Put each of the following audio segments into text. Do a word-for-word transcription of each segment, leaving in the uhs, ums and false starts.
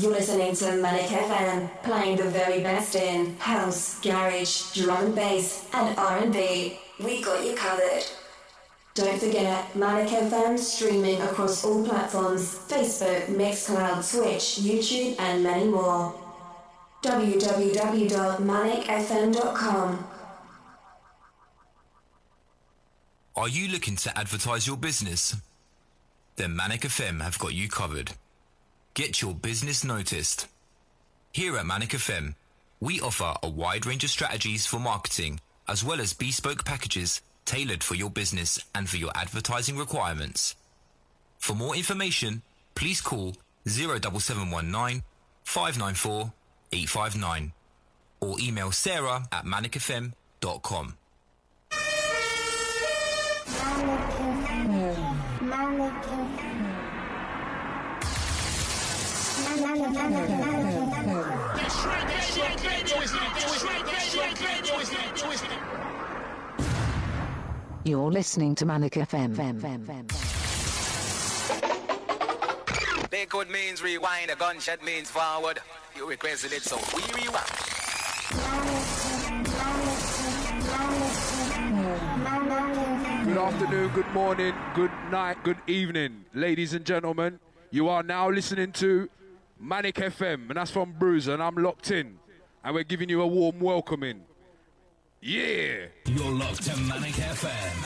You're listening to Manic F M, playing the very best in house, garage, drum and bass, and R and B. We got you covered. Don't forget, Manic F M streaming across all platforms: Facebook, Mixcloud, Twitch, YouTube, and many more. w w w dot manic f m dot com. Are you looking to advertise your business? Then Manic F M have got you covered. Get your business noticed. Here at Manic F M, we offer a wide range of strategies for marketing, as well as bespoke packages tailored for your business and for your advertising requirements. For more information, please call zero seven seven one nine, five nine four, eight five nine or email Sarah at manic f m dot com. You're listening to Manic F M. Backward means rewind, a gunshot means forward. You requested it, so we rewind. Good afternoon, good morning, good night, good evening, ladies and gentlemen. You are now listening to Manic F M, and that's from Bruiser, and I'm locked in. And we're giving you a warm welcoming. Yeah! You're locked to Manic F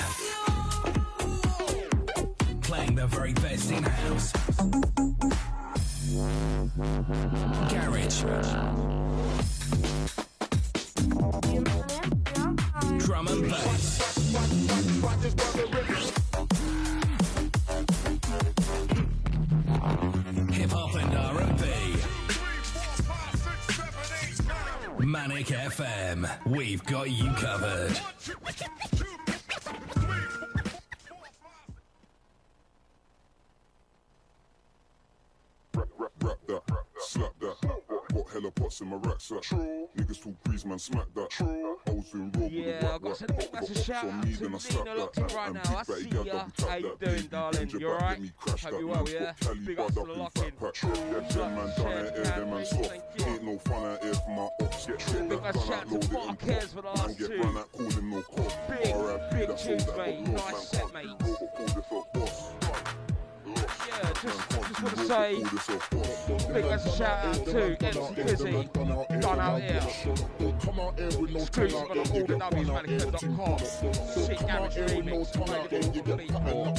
M. Playing the very best in house. Garage. Drum and bass. Hip hop and R and B. Manic F M, we've got you covered. Rap, rap, rap that, slap that. Got hella pots in my rack, so niggas talk breeze, man, smack that. I was doing raw with the Yeah, I've got rap, to that's a shout out to Nina locked in right now. I see ya. How you doing, darling? You alright? Hope you well, yeah? Big ups to the lock-in. Ain't no fun out here for my ops. Get shit Big that ups gun shout out, to load it Mark and Cares for pop. the Man last get two. run out, calling no cop. Big, R I P, big that's all tunes, that got mate. lost. Nice Man set, can't mate. do robot, call yourself boss. Yeah, just, just want to say, big as a shout out to M C Fizzy, done out here. Exclusive on all the W's manic f m dot com. Sick damage remix, played it all complete.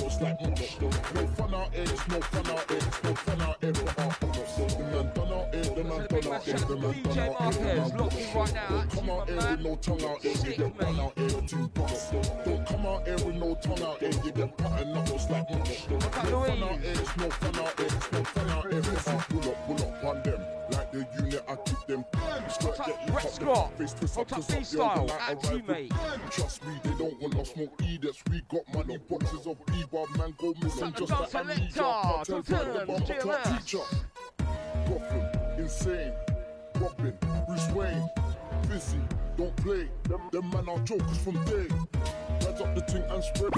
No fun out here, it's no fun out here, it's no fun out here for our the man done out here, the man Big done as out a here, shout the to man D done J out here, Marquez, locked in right now. Don't That's come you, out my here with man. no tongue out here, you Sick, get run mate. out here to bust. Don't come out here with no tongue out here, you get pattern knuckles like mm. No fun out here, it's no fun out here, it's no fun out here for our pull up, pull up on them. Like the unit, I keep them. What's up, Brett Scott? What's up, freestyle? At you, mate. Trust me, they don't want no smoke idiots. We got money, boxes of B-Bob, man go missing just like I need ya. Cartel fight the bomber clock teacher. Gotham, insane, Robin, Bruce Wayne, busy, don't play. Them, them man are jokers from day. Rise up the ting and spread.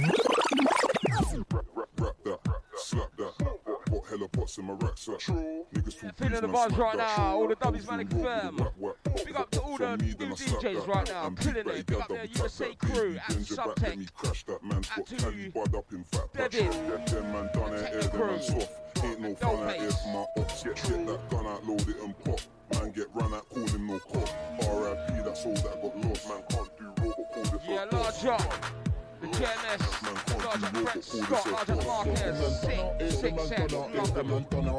Rap, rap, rap that, slap that. Got hella pots in my rack, so niggas talk Feeling the vibes right now, all the W's Manic F M. Big up to all the new D Js right now, killing it. Big up their U S A crew at Subtech, at to Devin, Techno crew, Ain't no fun out here for my ops. Get shit that gun out, load it and pop. Man get run out, call him no cop. R I P, that's all that got lost. Man can't do robot, call this yeah, large up. The J M S, large up Brett Scott, large up Marquez, six, six, seven, love them.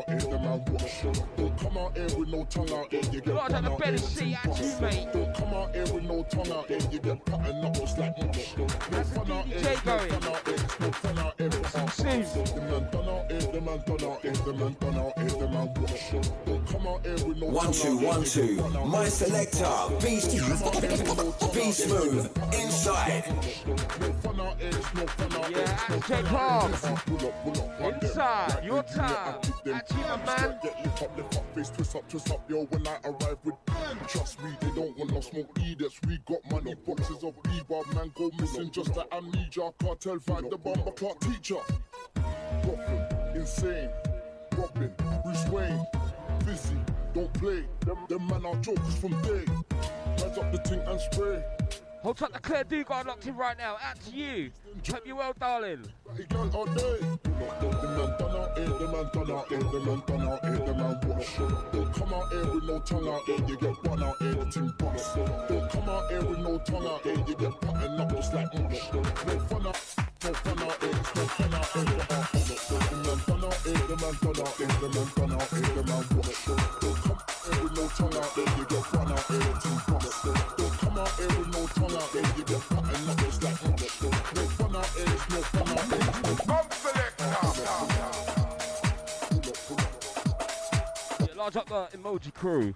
Don't come out here with no tongue out here, you get Large up the belly seat at you, mate. Don't come out here with no tongue out here, you get pattern knuckles like mm. No fun out here, it's no fun out here, it's no fun out here for our Soon. The man done out here, the man done out here, the man done out here, the man don't come out here with no One two one two, my selector, be be smooth, inside. Yeah, at J Palm, inside, your time, at you, my man. Get lit up, lift up, face, twist up, twist up, yo, when I arrive with trust me, they don't want no smoke idiots. We got money, boxes of B-Bob, man go missing just like amnesia. Cartel fight the bomber clock teacher. Gotham, insane, Robin, Bruce Wayne, busy, don't play. Them, them man are jokers from day. Rise up the ting and spray. Hold tight the Claire Dugard locked in right now. Out to you. Hope you well, darling. He girl all day. The man done out here, the man done out here, the man done out here, the man wash. Don't come out here with no tongue out here, you get one out here, the ting bust. Don't come out here with no tongue out here, you get putting up just like mush. No fun out, no fun out here, it's no fun out here, the man done out here, the man done out here, the man done out here, the man wash. Don't come out here with no tongue out here, you get one out here, the ting bust. Don't come out here with no tongue out here, you get putting up just like mush. No fun out here, it's no fun out here, it's no fun. Yeah, large up the emoji crew.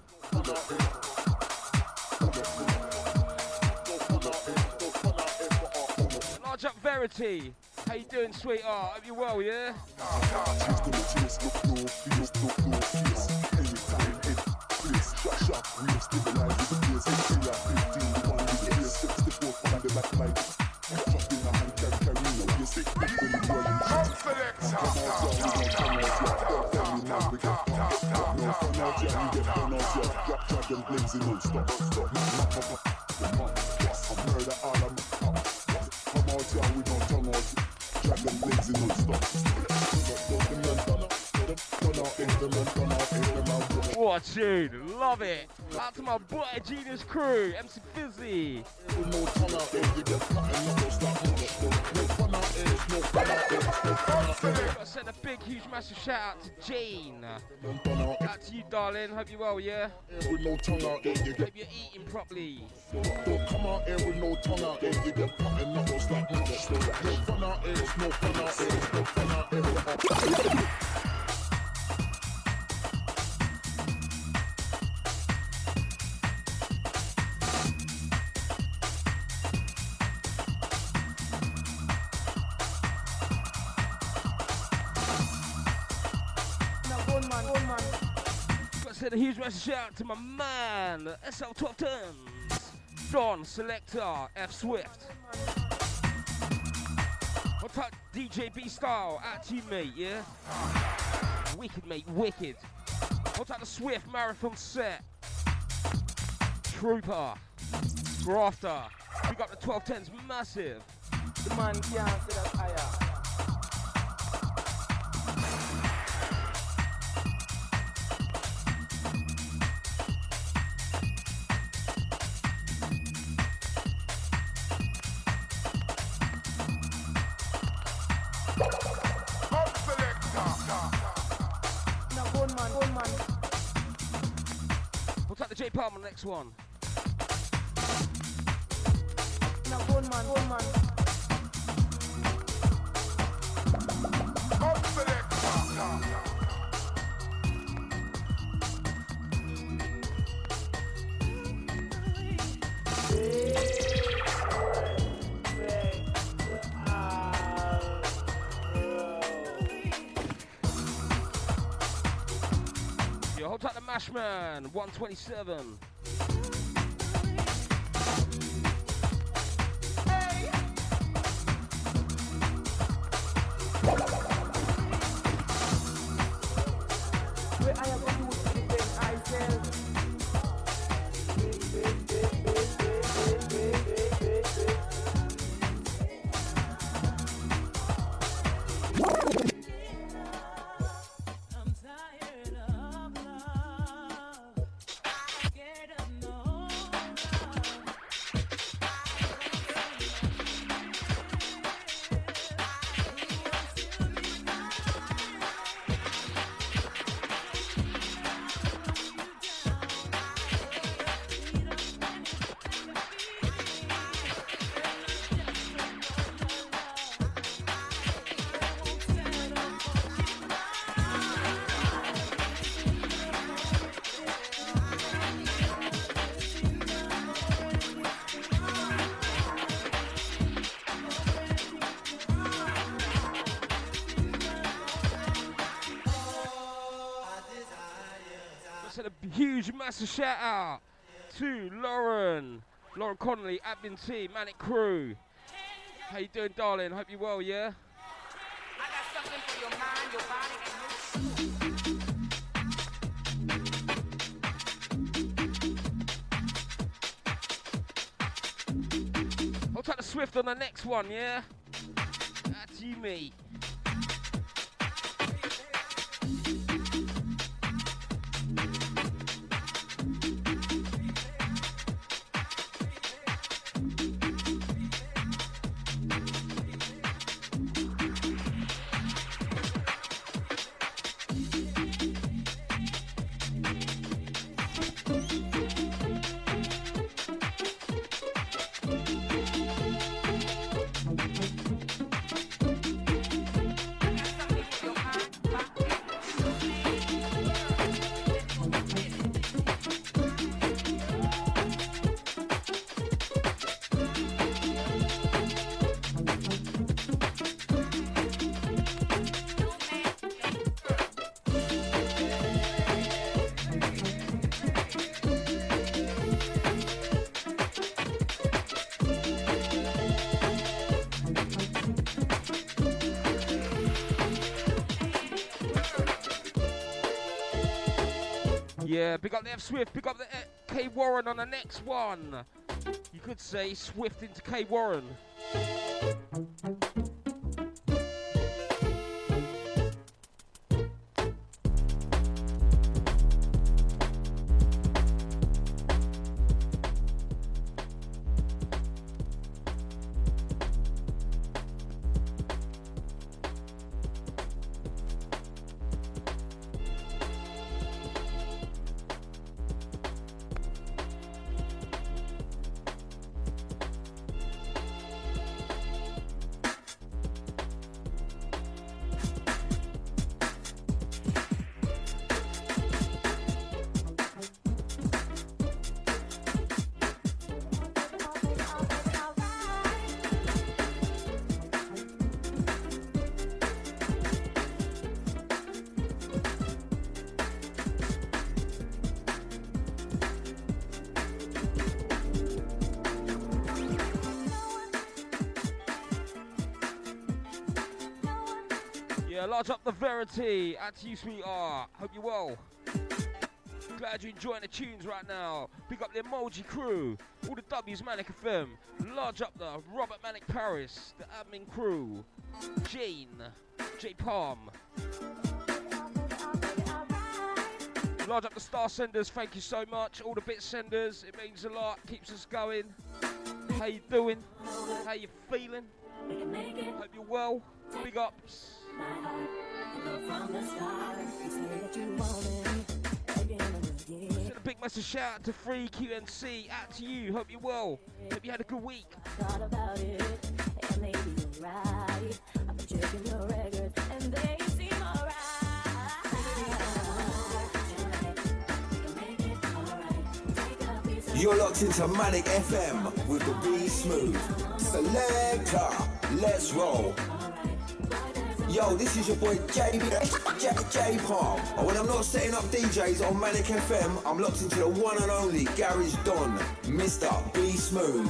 Large up Verity. How you doing, sweetheart? Hope you well, yeah? What a tune, love it. Out to my boy Genius crew, M C Fizzy. I send a big, huge, massive shout out to Jane. Out to you, darling. Hope you well, yeah? Hope you're eating properly. Don't come out here with no tongue out here, you get putting up just like mush. No fun out here, it's no fun out here, it's no fun out here. Send a huge message shout out to my man, S L twelve tens, Don Selector, F Swift. What's up, D J B Style? Out to you, mate, yeah? Wicked, mate, wicked. What's up, the Swift Marathon set? Trooper, Grafter. We got the twelve tens, massive. The man can't sit up higher. J Palmer, next one. Now, one man, one man. Up selector. Yo, hold tight the Mashman, one twenty-seven. Hey. Where I am going to defend myself. Huge, massive shout out to Lauren, Lauren Connolly, Admin Team, Manic Crew. How you doing, darling? Hope you're well, yeah? I got something for your mind, your body, and Got to take the Swift on the next one, yeah? That's you, mate. Yeah, pick up the F Swift, pick up the F K Warren on the next one. You could say Swift into K Warren. Large up the Verity. At you, sweetheart. Hope you're well. Glad you're enjoying the tunes right now. Pick up the Emoji crew. All the W's, Manic F M. Large up the Robert Manic Paris. The admin crew. Jane. J Palm. Large up the star senders. Thank you so much. All the bit senders. It means a lot. Keeps us going. How you doing? How you feeling? Hope you're well. Big ups. Send a big massive shout out to Free Q N C. Out to you. Hope you're well. Hope you had a good week. About it, and maybe you're right. I've been checking your records, and they seem alright. You're locked into Manic F M with the B Smooth Selector. Let's roll. Yo, this is your boy J J J Palm. And when I'm not setting up D Js on Manic F M, I'm locked into the one and only Garage Don, Mister B Smooth.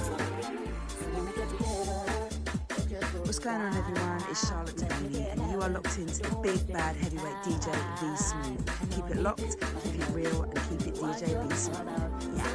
What's going on, everyone? It's Charlotte Delaney, and you are locked into the big bad heavyweight D J B Smooth. Keep it locked, keep it real, and keep it D J B Smooth. Yeah.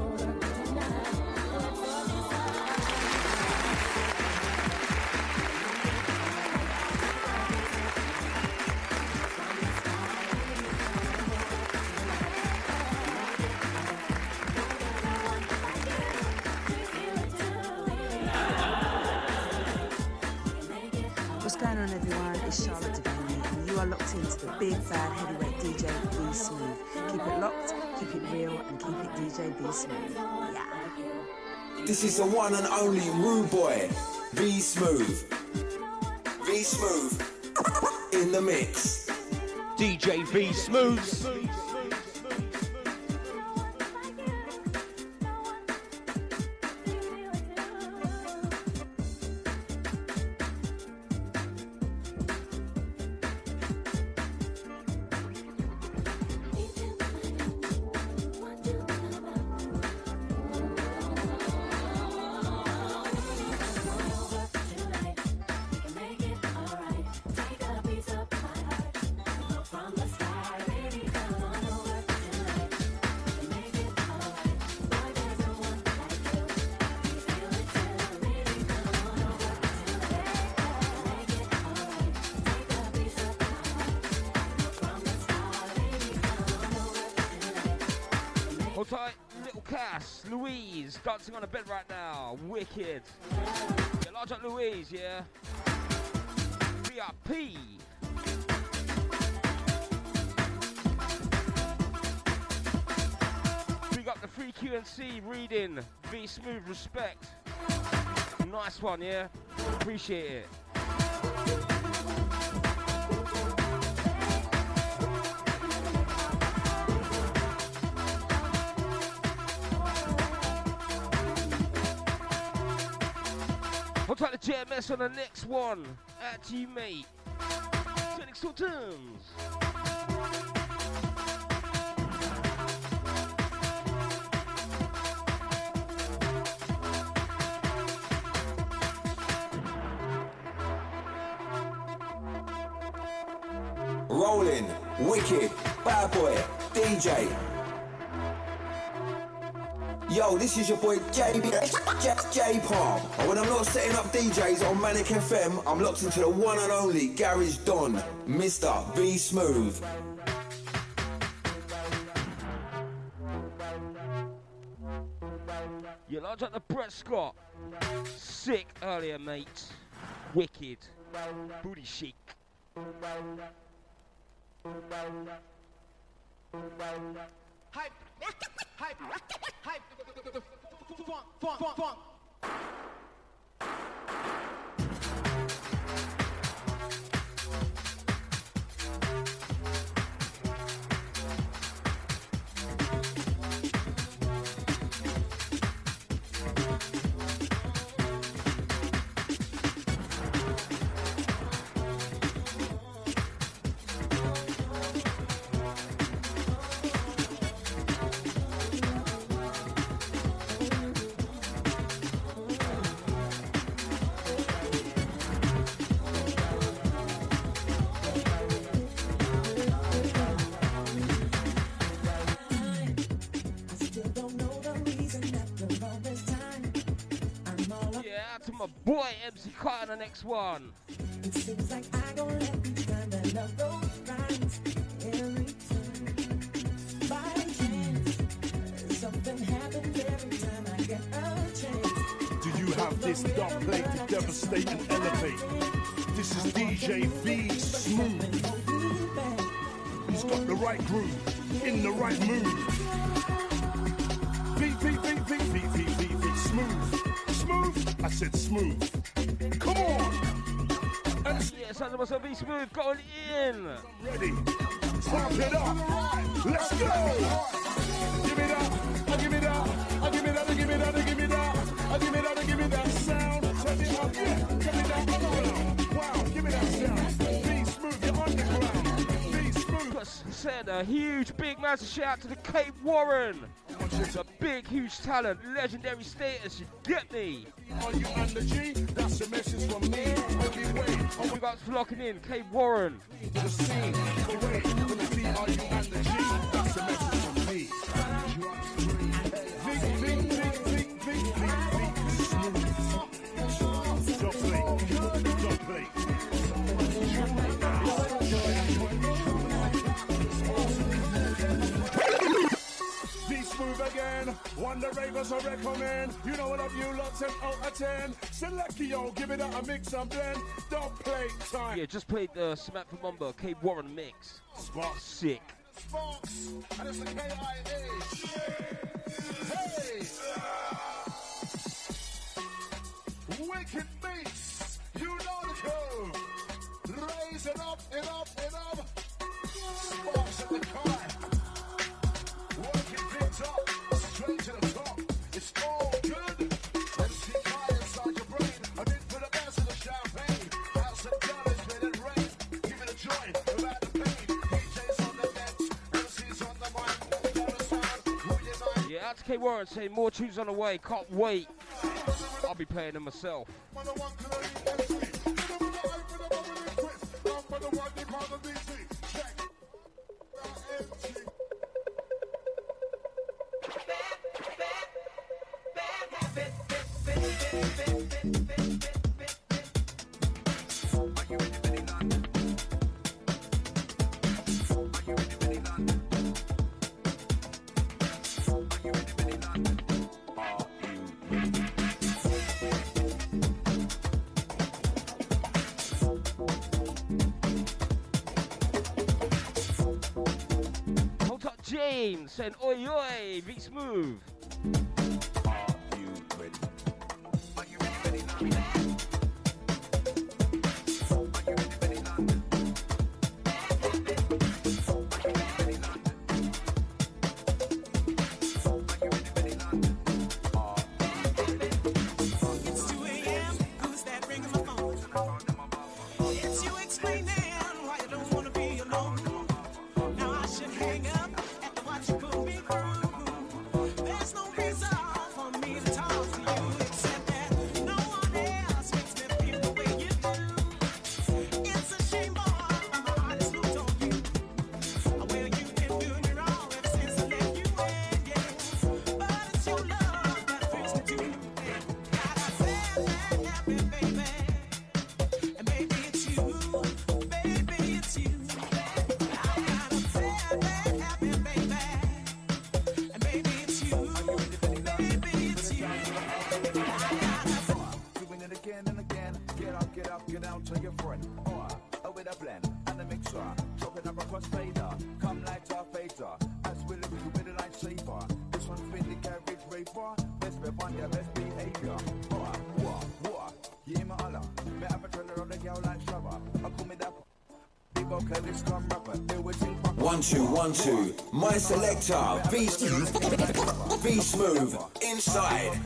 Big bad heavyweight D J B Smooth. Keep it locked, keep it real, and keep it D J B Smooth. Yeah. This is the one and only Rude Boy, B Smooth. B Smooth in the mix. D J B Smooth. From the sky, baby, come on. Hold tight, Little Cass, Louise, dancing on the bed right now. Wicked. Yeah, large up Louise, yeah. V I P. Big up the free Q and C reading. V Smooth, respect. Nice one, yeah. Appreciate it. Hold tight the J M S on the next one. At you, mate. Technical terms. Rolling, wicked, bad boy, D J. Yo, this is your boy J B, J, J Palm. And when I'm not setting up D Js on Manic F M, I'm locked into the one and only Garage Don, Mister V Smooth. You large up the Brett Scott. Sick earlier, mate. Wicked. Booty chic. Hype, hype, hype, funk, funk, funk, funk. Boy, M C Carter on the next one. It seems like I gon' let you find that love those rhymes every time. By chance, something happens every time I get a chance. Do you have this dark plate to devastate and elevate? This is D J V Smooth. He's got the right groove, in the right mood. V, V, V, V, V, V, V, V, Smooth. Smooth? I said smooth. Come on! And yeah, sounds of myself, be smooth, going in. Ready? Pump it up. Let's go! Give me that. I give me that. I give me that. I give me that. I give me that. I give me that. I give me that sound. Turn it up. Yeah. Turn it down. Wow. Give me that sound. Be smooth. You're on the ground. Be smooth. Just send a huge, big, massive shout out to the Cape Warren. It's a big, huge talent, legendary status, you get me? Are you on the G? That's a message from me. Only way. Oh, we got locking in, Cape Warren. The scene, the way, when the T, are you on the G? That's a message from me. Think, think, think, think, think, think, think, smooth. Don't play, don't play. Smooth again, one the ravers I recommend. You know what up, you lot, ten out of ten. Select yo, give it a mix and blend. Don't play time. Yeah, just played the Samantha Mumba, Cape Warren mix. Sparks. Sick. Sparks, and it's the K I A. Hey! Wicked beats, you know the code. Raise it up, it up, it up. Sparks at the car. Up, straight to the top. It's all good. Let's see fire inside your brain. I'm in for the best of the champagne. House of dollars, let it rain. Give it a joy, without the pain. D Js on the decks, M Cs on the mic. Dollar sound, who you mind? Yeah, out to K Warren saying more tunes on the way. Can't wait. I'll be playing them myself. Dean saying oi oi, be smooth. One two one two, my selector, be, be smooth, inside.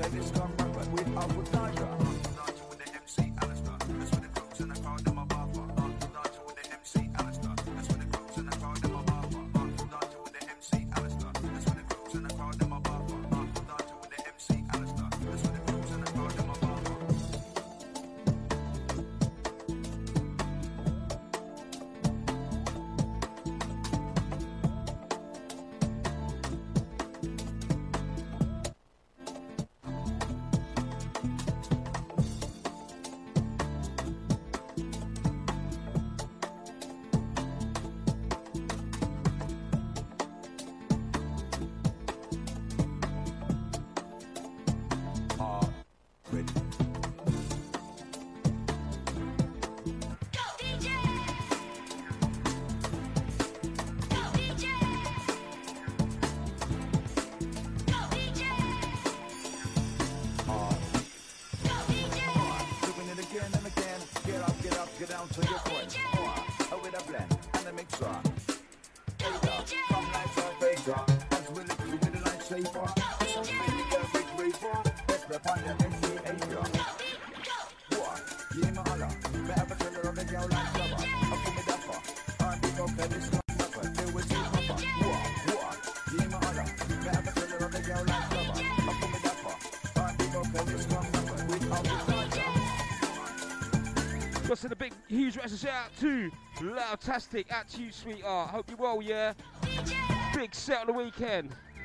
Send a big, huge shout out to Loudtastic, out to you, sweetheart. Hope you're well, yeah? Big set on the weekend.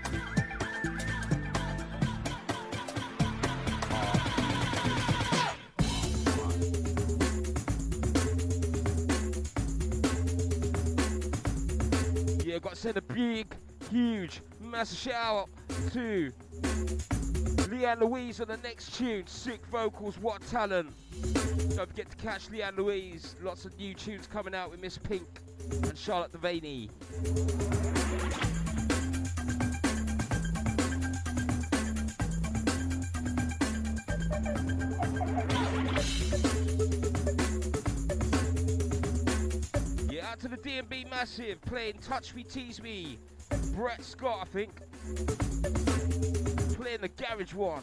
Yeah, got to send a big, huge, massive shout out to Leanne Louise on the next tune. Sick vocals, what talent. Don't forget to catch Leanne Louise. Lots of new tunes coming out with Miss Pink and Charlotte Devaney. Yeah, out to the D and B Massive playing Touch Me, Tease Me. Brett Scott, I think. Playing the Garage one.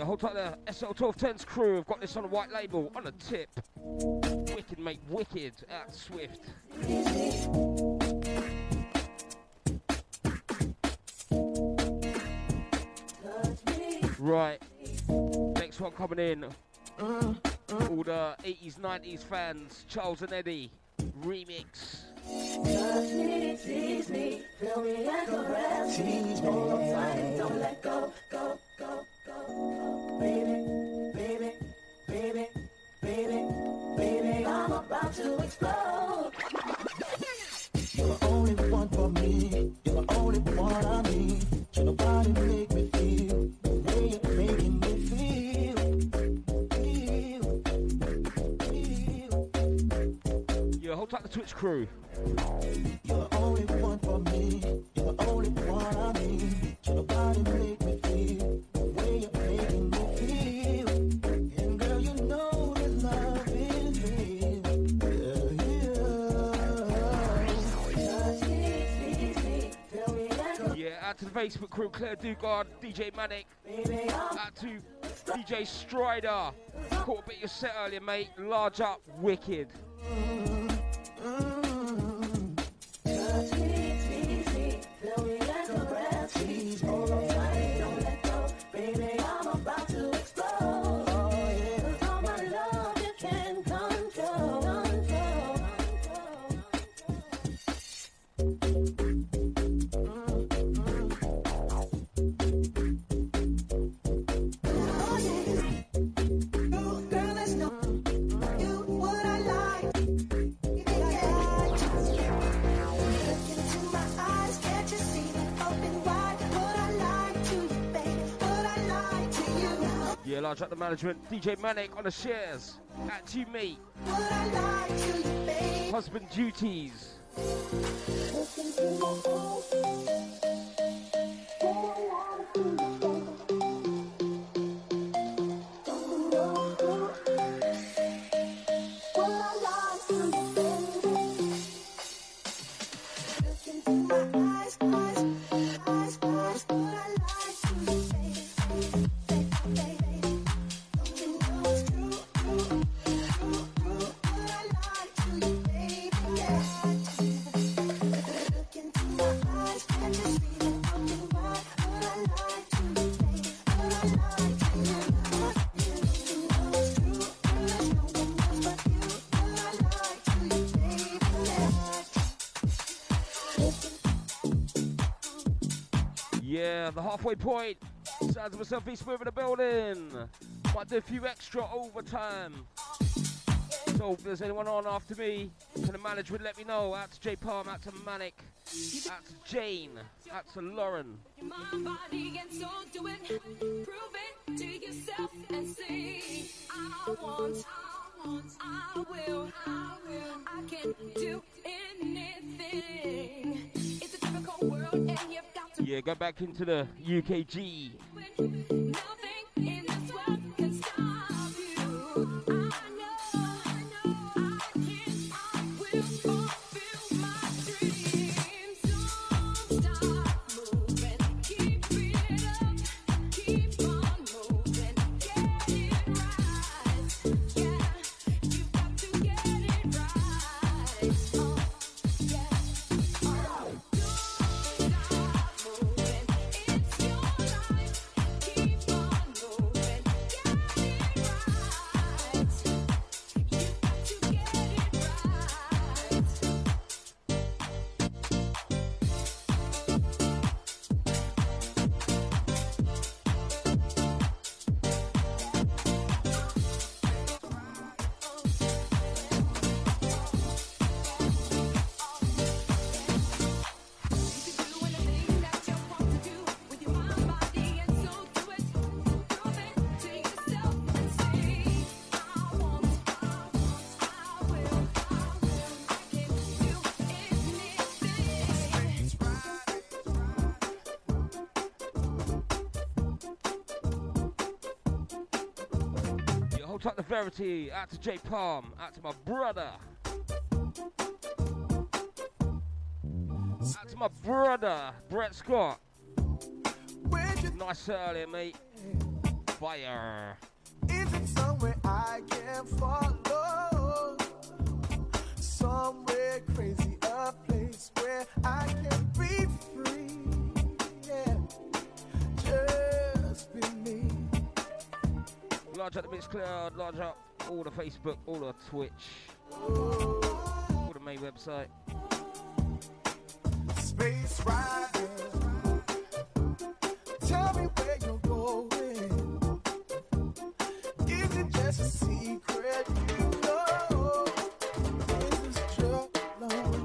hold tight the S L twelve tens crew. I've got this on a white label, on a tip. Wicked, mate, wicked. At Swift. Right. Next one coming in. All the eighties, nineties fans. Charles and Eddie. Remix. Touch me, tease me, feel me and caress. Tease me, hold on tight, don't let go, go, go, go, go. Baby, baby, baby, baby, baby, I'm about to explode. You're the only one for me. You're the only one I need. Can nobody make me feel the way you're making me feel. Yeah, hold tight the Twitch crew. You're the only one for me. You're the only one I need. Can nobody make me feel the way you're making me feel. And girl, you know that love is real. Yeah, yeah. Yeah, out to the Facebook crew, Claire Dugard, D J Manic. Out to D J Strider. Caught a bit of your set earlier, mate. Large up, wicked. Yeah, large up the management. D J Manic on the shares. At you, mate. Husband duties. Yeah, the halfway point. Sounds of myself, Beast Move in the building. Might do a few extra overtime. So if there's anyone on after me, can the management let me know? Out to J Palm, out to Manic, out to Jane, out to Lauren. My body and so do it. Prove it to yourself and see. I want, I want, I will, I will. I can do anything. It's a difficult world and you've got to. Yeah, go back into the U K G. Nothing in this world can stop you. I know, I know, I can, I will fulfill my dreams. Don't stop moving, keep it up, keep on moving, get it right. Yeah, you've got to get it right. Oh, yeah. Oh, don't stop moving, it's your life. Keep on moving, get it right. You've got to get it Yeah, hold tight the Verity, out to J Palm, out to my brother. Out to my brother, Brett Scott. Nice earlier, mate. Fire. Is it somewhere I can follow? Somewhere crazy, a place where I can be free. Yeah, just be me. Large up the Mixcloud, large up all the Facebook, all the Twitch, all the main website. Space riding. Tell me where you're going. Is it just a secret you know? Is this just love?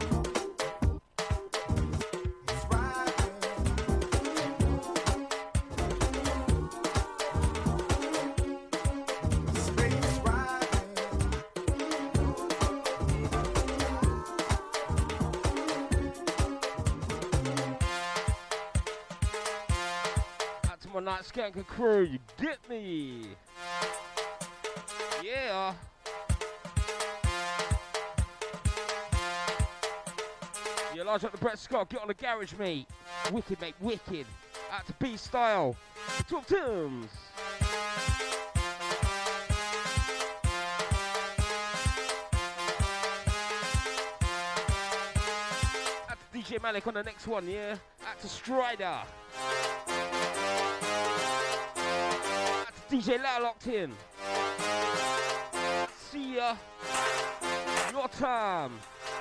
It's riding. Space riding. Out to my Night Skanker crew, you get me? Yeah. Yeah, large up the Brett Scott, get on the garage, mate. Wicked, mate, wicked. Out to B Style. Talk Tim's. Out to D J Malik on the next one, yeah. Out to Strider. Out to D J Lau locked in. See ya. Your time.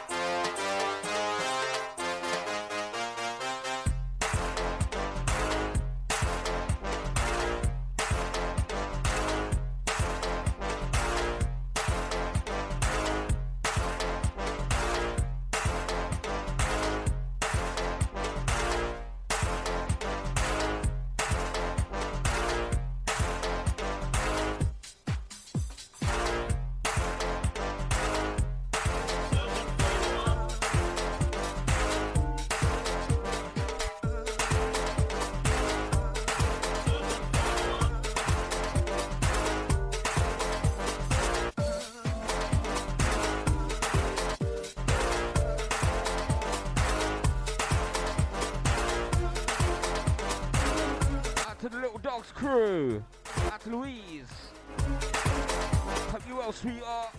To the Little Dogs crew, out to Louise. Hope you well, sweetheart.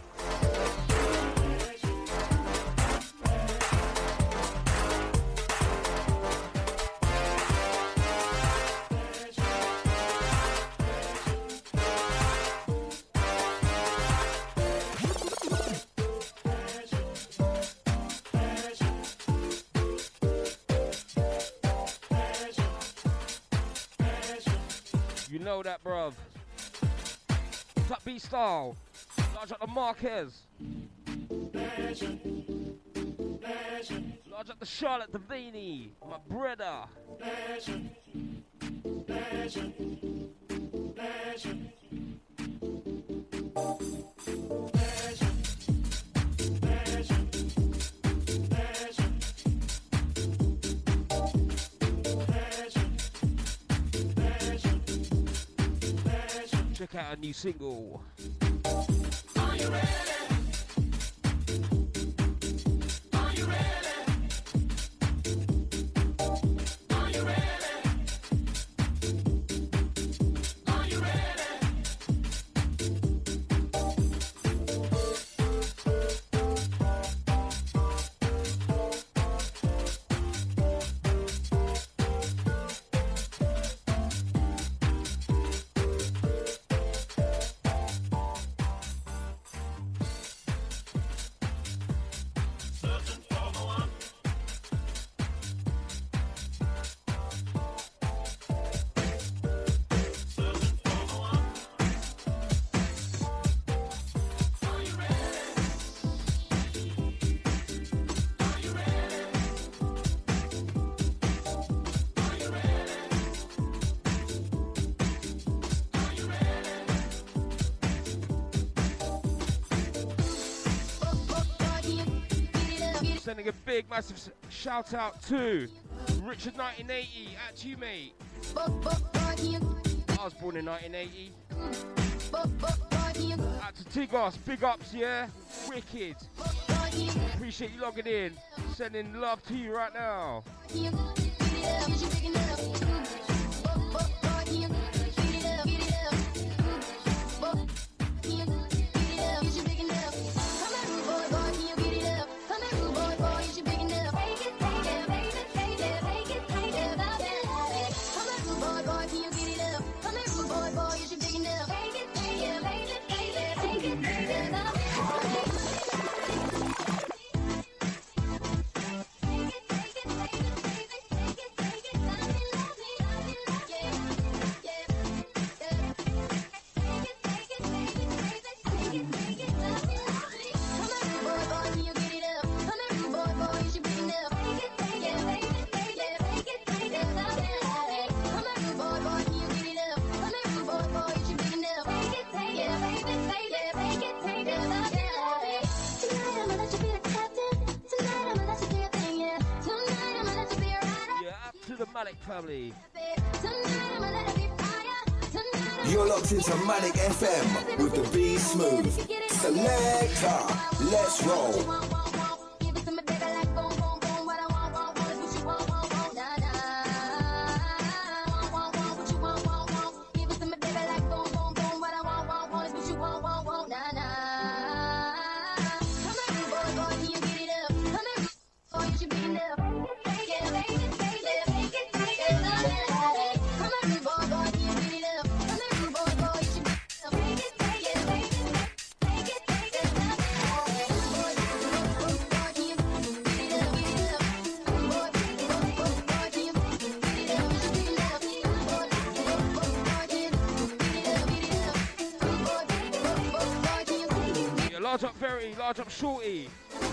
You know that, bruv. What's up, B-Style? Large up the Marquez. Large up the Charlotte Davini. My brother. Check out a new single. Are you ready? Are you ready? Are you ready? Are you ready? Sending a big, massive s- shout out to Richard nineteen eighty. At you, mate. I was born in nineteen eighty. Out to Tigos, big ups, yeah? Wicked. Appreciate you logging in. Sending love to you right now. Malik family. You're locked into Manic F M with the B Smooth. Selector, let's roll. Large up Verity, large up Shorty.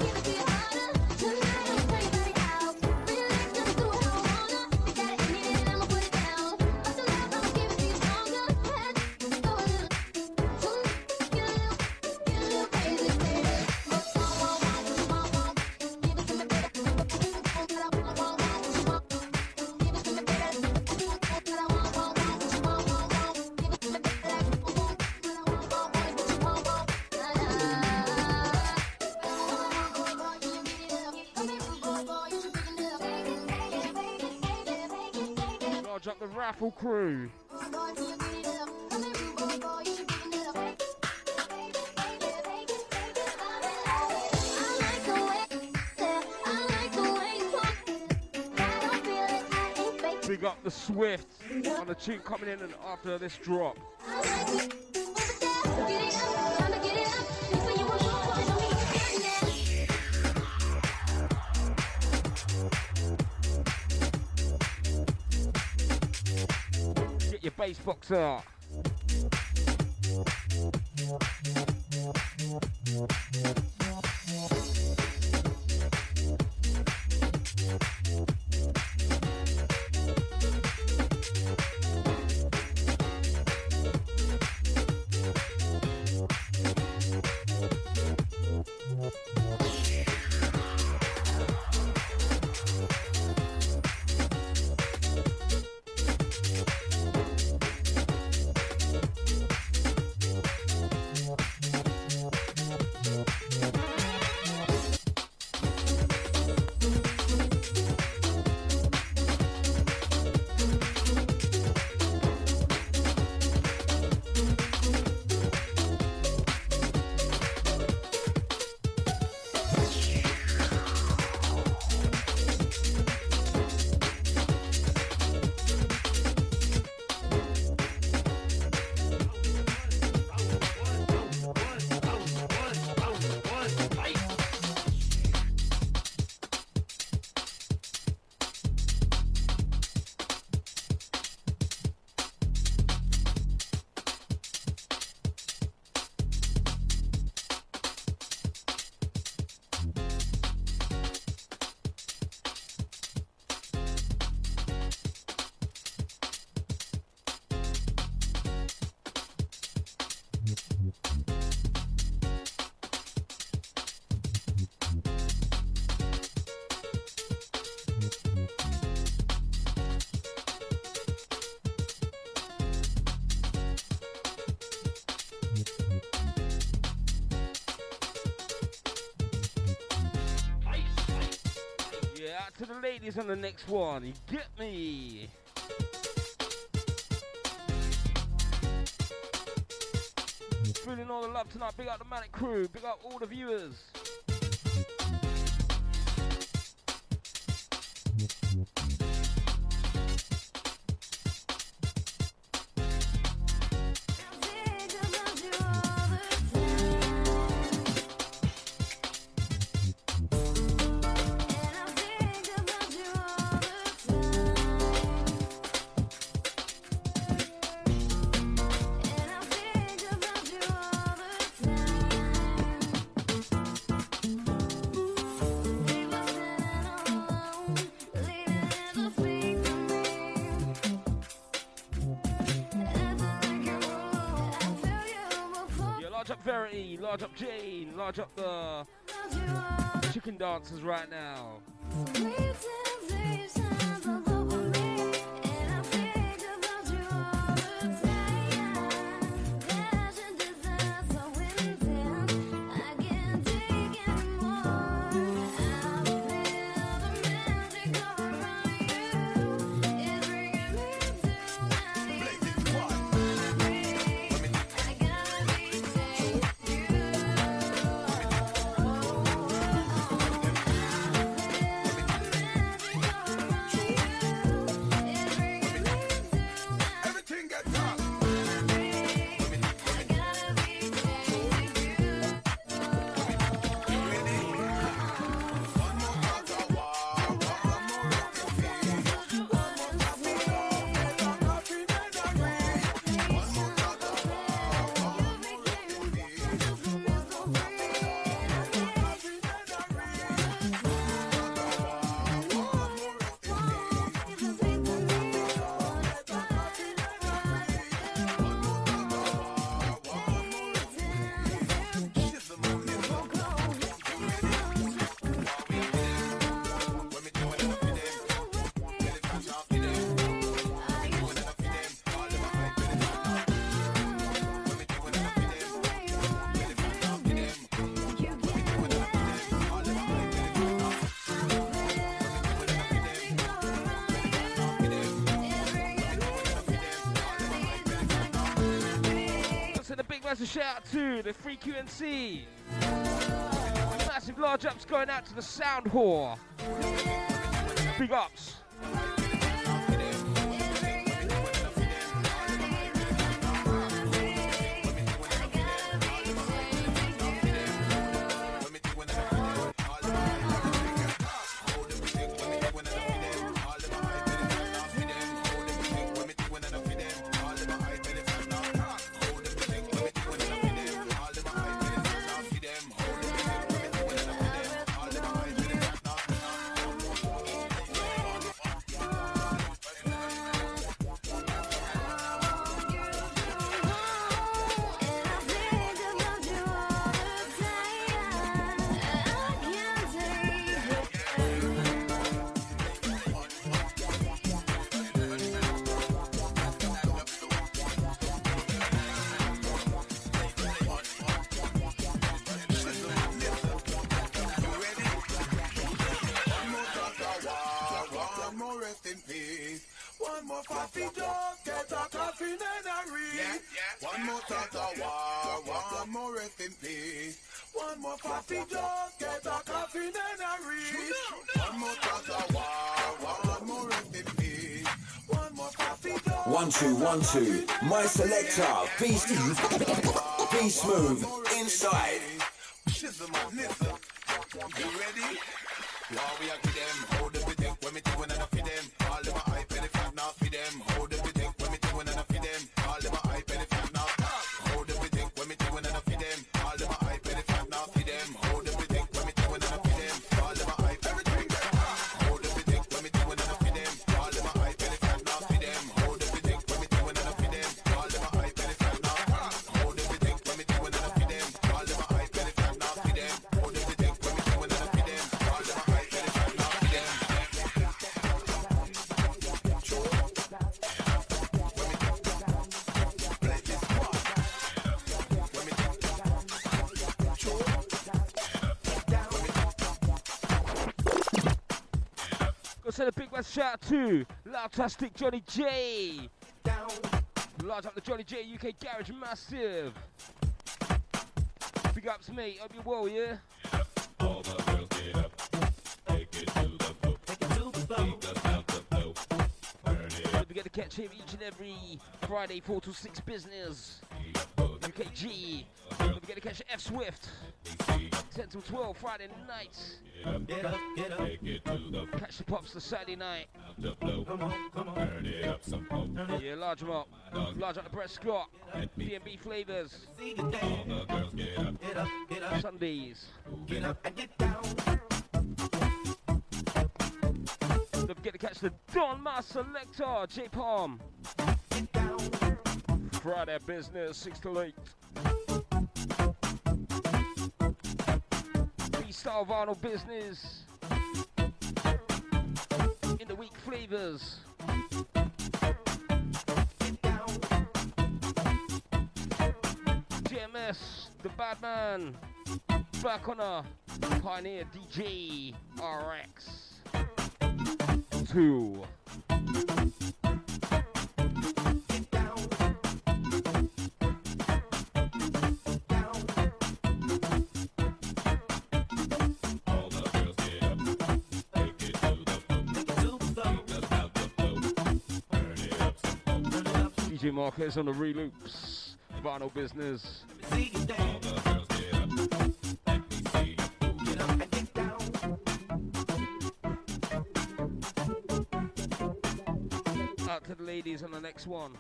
Up the raffle crew. Big up the Swift on the tune coming in and after this drop. Your bass box out. To the ladies on the next one, you get me. Feeling all the love tonight, big up the Manic crew, big up all the viewers. Verity, large up Jane, large up the chicken dancers right now. massive shout out to the Free Q N C. Massive large ups going out to the Sound Whore. Big ups. One two one two, my selector, be be smooth inside. You ready? While we are to them, hold the bit when me doing and I feed them. All of my iPad if I'm not feed them. Hold the bit when me doing and I feed them. All of my iPad if I'm not. Hold the bit when me doing and I feed them. All of my iPad if I'm not feed them. Hold the bit when me doing and I feed them. All of my iPad hold the bit when me doing and I feed them. All of my iPad if I'm not feed them. Hold the bit when me doing and I feed them. All of my iPad if I'm not. Hold the bit when me doing and I feed them. All of my iPad if I'm not feed them. Hold the bit when me doing and I feed them. All of my iPad if I'm not feed them. Go send a big one shout out to Loudtastic Johnny J. Large up the Johnny J U K Garage Massive. Big ups, mate. Hope you're well, yeah? All the girls get up, take it to the floor, take us out the flow, burn it up. We get to catch him each and every Friday, four to six business. U K G. We get to catch F Swift. ten to twelve Friday nights. Get up, get up, take it to the floor. Catch the pops the Saturday night. Out the flow, come on, come on, turn it up some more. Yeah, large them up. Large up the Brett Scott. B and B flavors. All the girls get up, get up, get up. Sundays. Get up and get down. Don't forget to catch the Don Mas Selector, J Palm. Friday business, six to eight. Freestyle vinyl business. In the week flavors. G M S, the bad man. Back on a Pioneer D J R X. Two. D J Marquez on the reloops, vinyl business. Out to the ladies on the next one.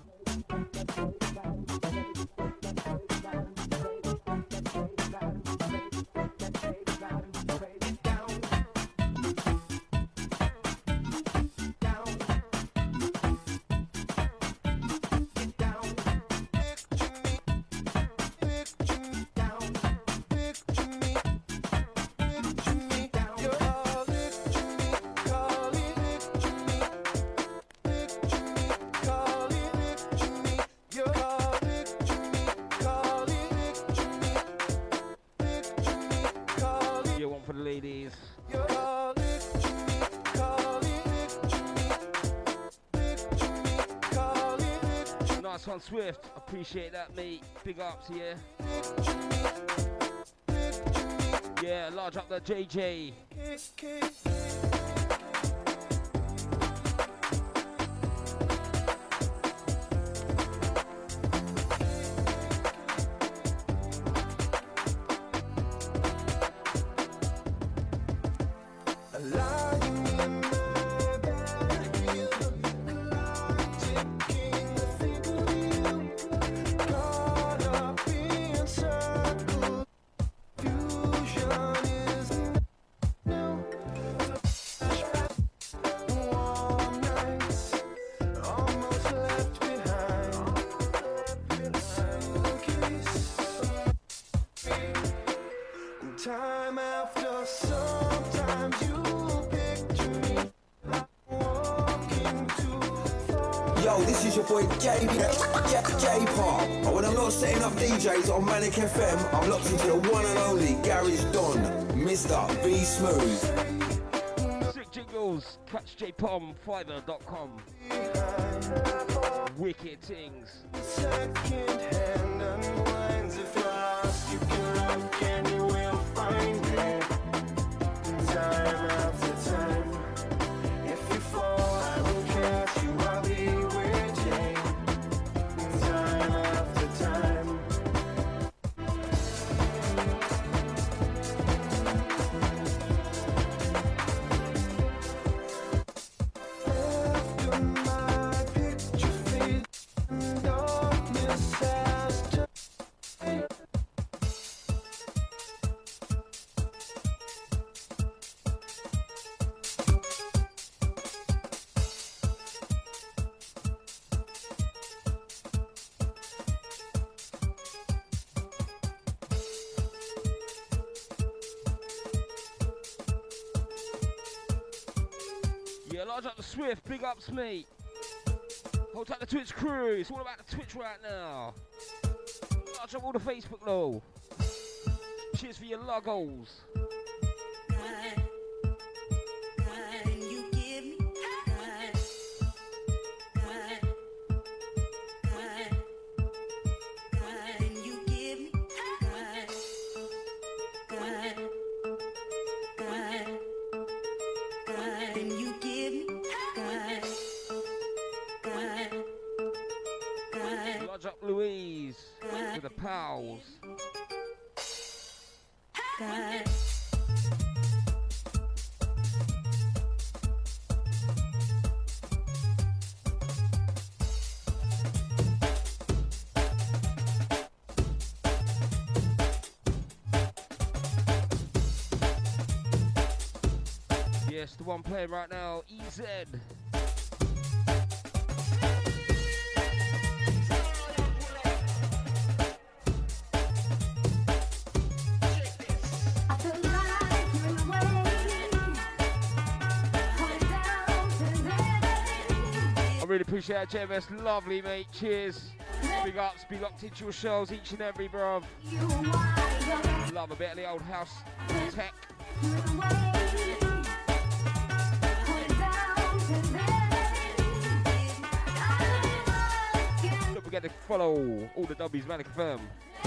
on Swift. Appreciate that, mate. Big ups, yeah. Yeah, large up the J J. Time after, sometimes you picture me walking too far. Yo, this is your boy J B, J, J Park. And when I'm not setting up D Js on Manic F M, I'm locked into the one and only Garage Don, Mister B Smooth. Sick jingles, catch J Pom, fiverr dot com. Wicked things. Second hand unwinds if you ask, you can look and you will find it. Time after time, if you fall, I will catch you. I'll be waiting. Time after time. After my picture fades, darkness has turned. Yeah, large up the Swift, big ups, mate. Hold tight the Twitch crew, it's all about the Twitch right now. Large up all the Facebook low. Cheers for your logos. Large up Louise with the pals. Yes, the one playing right now, E Z. I really appreciate that, J M S. Lovely, mate. Cheers. Big ups, big up to your shows, each and every, bruv. Love a bit of the old house tech. Don't forget to follow all the W's, Manic F M.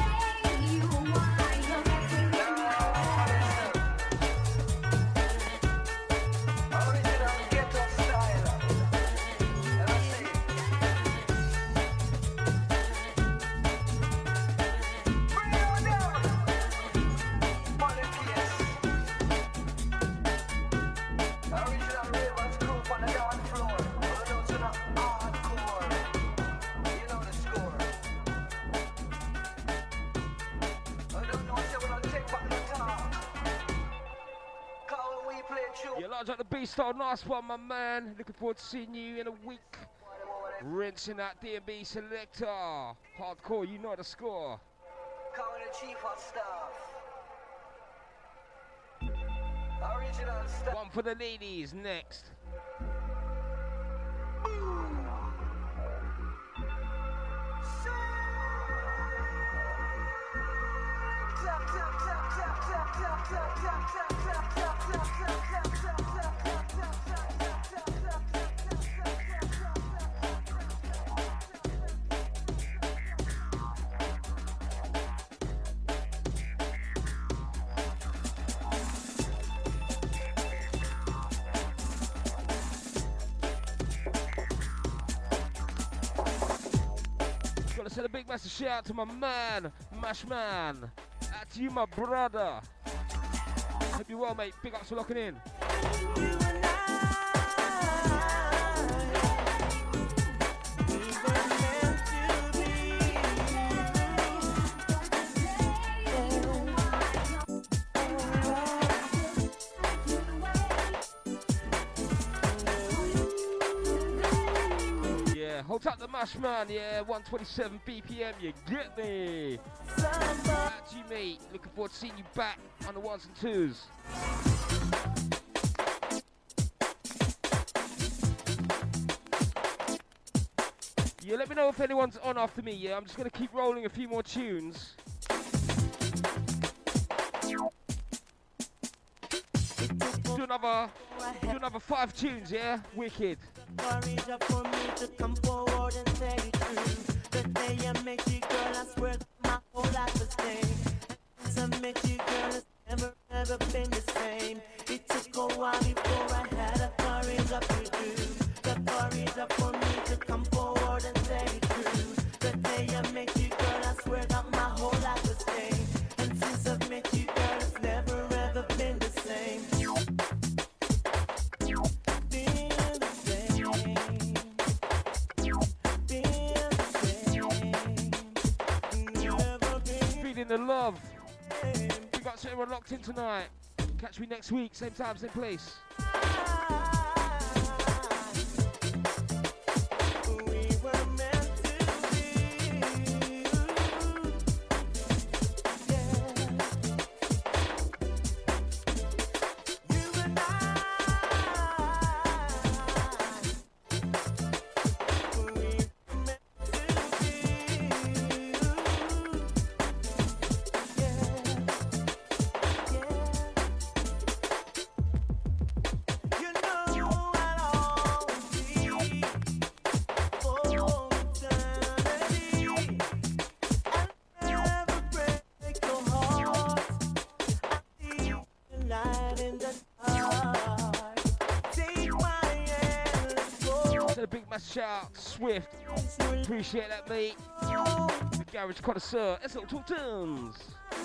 Yeah, large up the B-Star, nice one, my man. Looking forward to seeing you in a week. Rinsing that D and B selector. Hardcore, you know the score. Calling the chief hot stuff. Original stuff. One for the ladies, next. send a big massive shout out to my man, Mash Man. Out to you, my brother. Hope you're well, mate. Big ups for locking in. Hold up the Mash Man, yeah, one twenty-seven B P M, you get me. Back to you, mate. Looking forward to seeing you back on the ones and twos. Yeah, let me know if anyone's on after me, yeah? I'm just going to keep rolling a few more tunes. Do another, do another five tunes, yeah? Wicked. Courage up for me to come forward and say it true. The day I met you, girl, I swear my whole life was changed. Since I met you, girl, it's never ever been the same. It took a while before I had the courage up to do. The courage up for me to come forward and say it true. The day I met you, girl, I swear that my whole life was changed. And since I've met you, girl, it's never ever been the same. The love. We got everyone locked in tonight. Catch me next week, same time, same place. Shout, Swift. Appreciate that, mate. The Garage Connoisseur. S L Talk Tunes.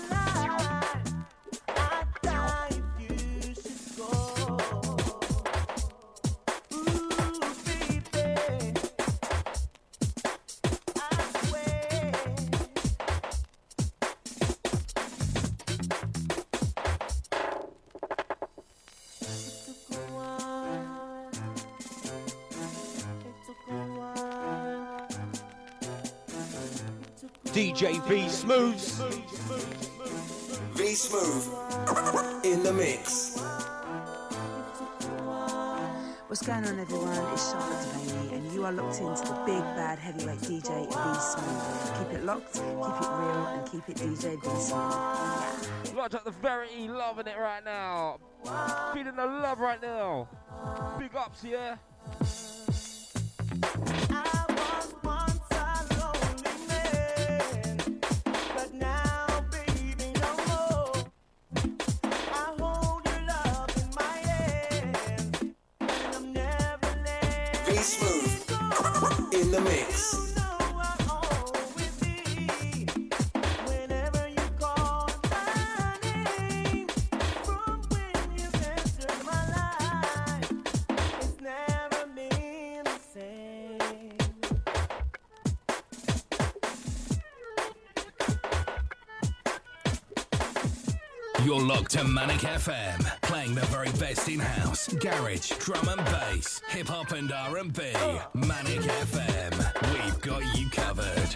D J V Smooth. V Smooth in the mix. What's going on, everyone? It's Charlotte Devaney, and you are locked into the big bad heavyweight D J V Smooth. Keep it locked, keep it real, and keep it D J V Smooth. Yeah. Lodge up the Verity, loving it right now. Feeling the love right now. Big ups, yeah. Smooth in the mix. You're locked to Manic F M, playing the very best in house, garage, drum and bass, hip hop and R and B. Manic F M, we've got you covered.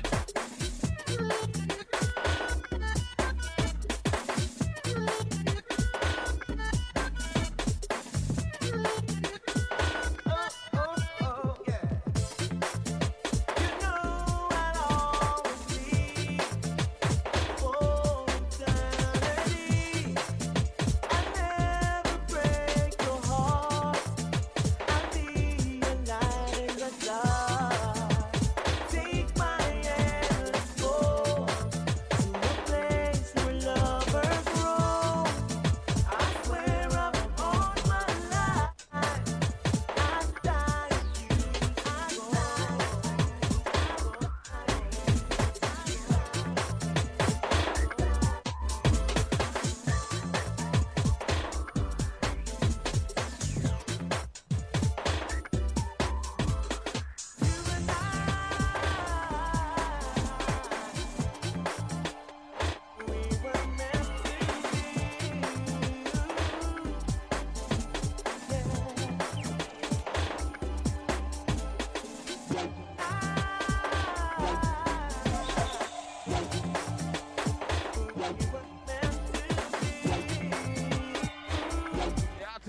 Take my hand.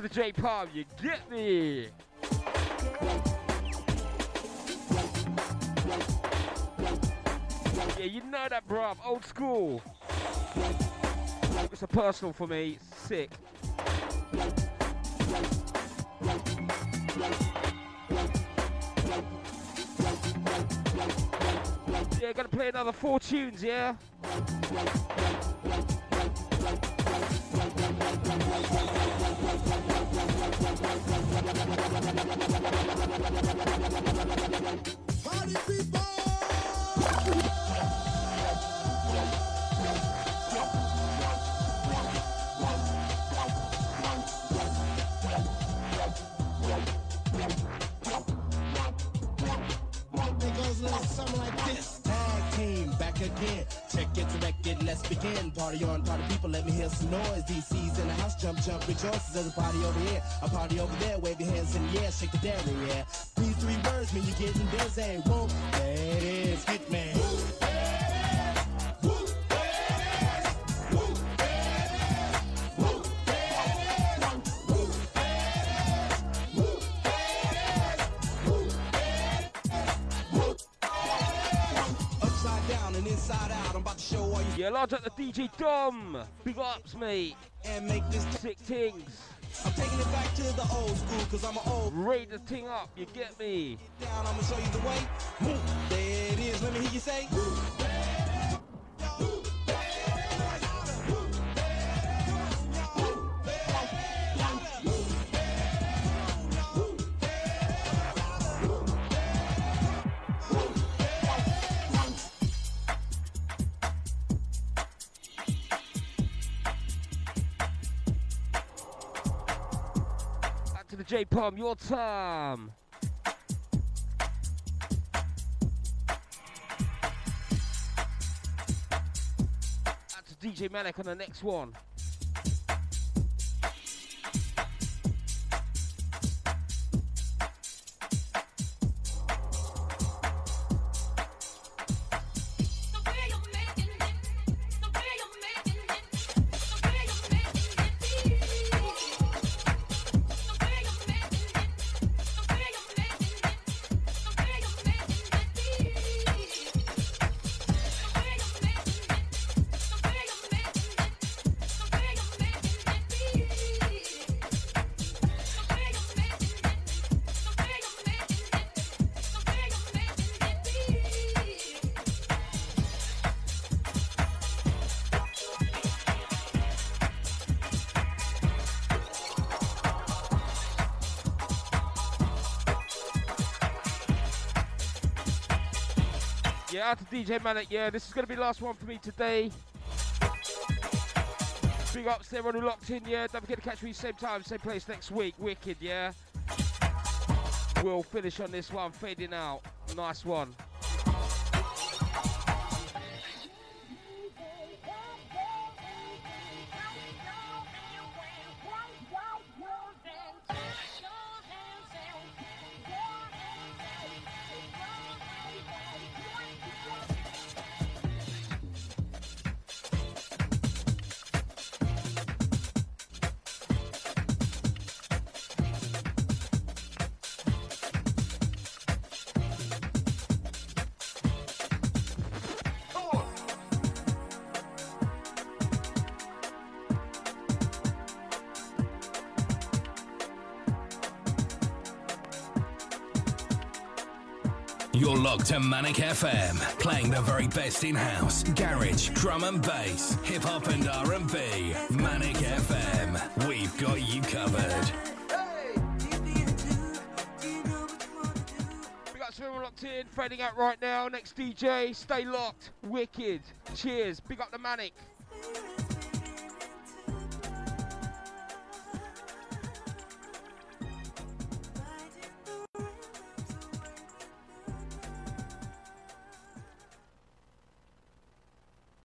the J Palm, you get me? Yeah, you know that, bruv. Old school. It's a personal for me. Sick. Yeah, gonna play another four tunes, yeah? Party people! It goes a little something like this. Tag team back again. Check it, direct it, let's begin. Party on, party people, let me hear some noise. D C's in the house, jump, jump, rejoice. There's a party over here, a party over there. Wave your hands in the air, shake the dairy, yeah. These three words mean you're getting busy. Whoa, there it is, hit man. Upside down and inside out, I'm about to show all you. Yeah, large up the D J Dom. Big ups, mate. And make this sick things. I'm taking it back to the old school, cause I'm an old. Raid the thing up, you get me? Down, I'ma show you the way. Move. There it is, let me hear you say. Back to the J Palm, your time. D J Manic on the next one. Yeah, out to D J Manic. Yeah, this is going to be the last one for me today. Big ups to everyone who locked in, yeah. Don't forget to catch me same time, same place next week. Wicked, yeah. We'll finish on this one, fading out. Nice one. You're locked to Manic F M, playing the very best in house, garage, drum and bass, hip hop and R and B. Manic F M, we've got you covered. We got everyone locked in, fading out right now. Next D J, stay locked. Wicked. Cheers. Big up the Manic.